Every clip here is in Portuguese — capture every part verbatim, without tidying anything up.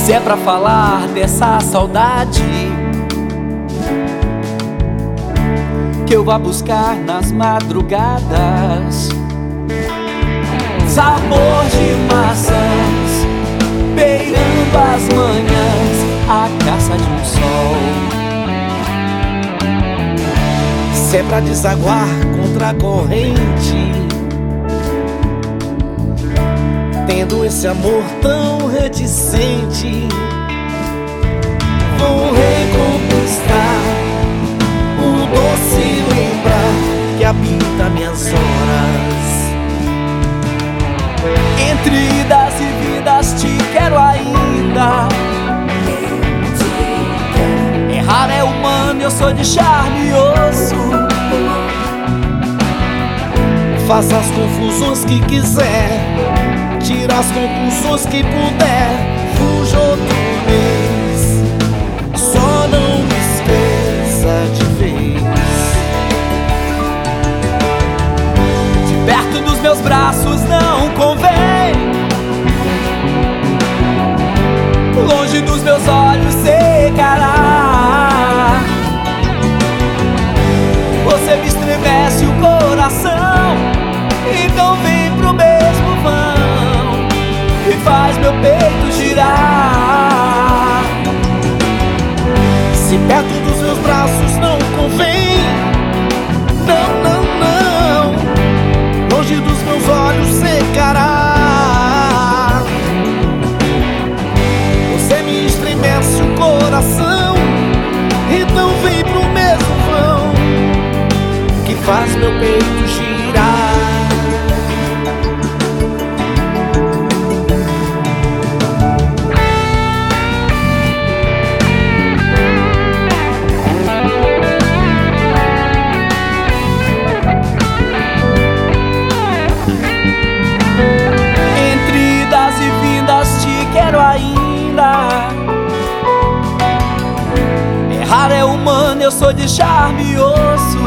Se é pra falar dessa saudade que eu vá buscar nas madrugadas, sabor de maçãs beirando as manhãs, a caça de um sol. Se é pra desaguar contra a corrente, tendo esse amor tão reticente, vou reconquistar o doce lembrar que habita minhas horas. Entre idas e vindas te quero ainda. Errar é humano, eu sou de charme e osso. Faça as confusões que quiser, tira as conclusões que puder. Fuja outro mês, só não me esqueça de vez. De perto dos meus braços não convém, longe dos meus olhos secará. Você me estremece o coração, então vem pro mesmo vão e faz meu peito girar. Se perto dos meus braços não convém, não, não, não, longe dos meus olhos secará. Você me estremece o coração, então vem pro mesmo vão que faz meu peito girar. Quero ainda. Errar é humano, eu sou de charme e osso.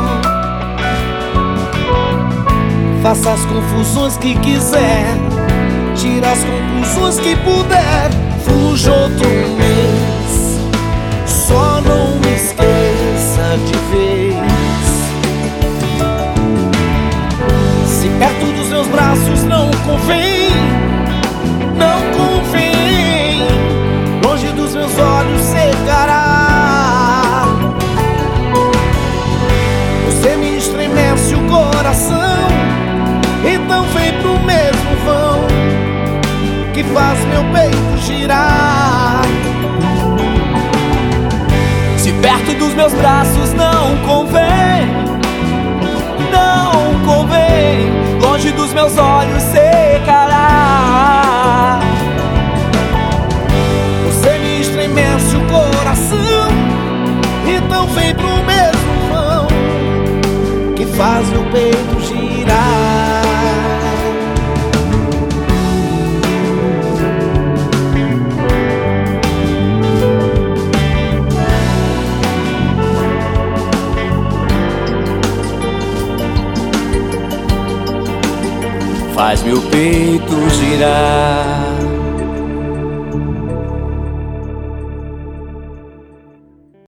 Faça as confusões que quiser, tira as conclusões que puder. Fuja outro mês, só não me esqueça de vez. Se perto dos meus braços não convém, não convém, longe dos meus olhos secará. Você me estremece o coração, então vem pro mesmo vão que faz meu peito girar. Se perto dos meus braços não convém, não convém, longe dos meus olhos secará. Você me estremece o coração, então vem pro mesmo vão que faz meu peito girar. Faz meu peito girar.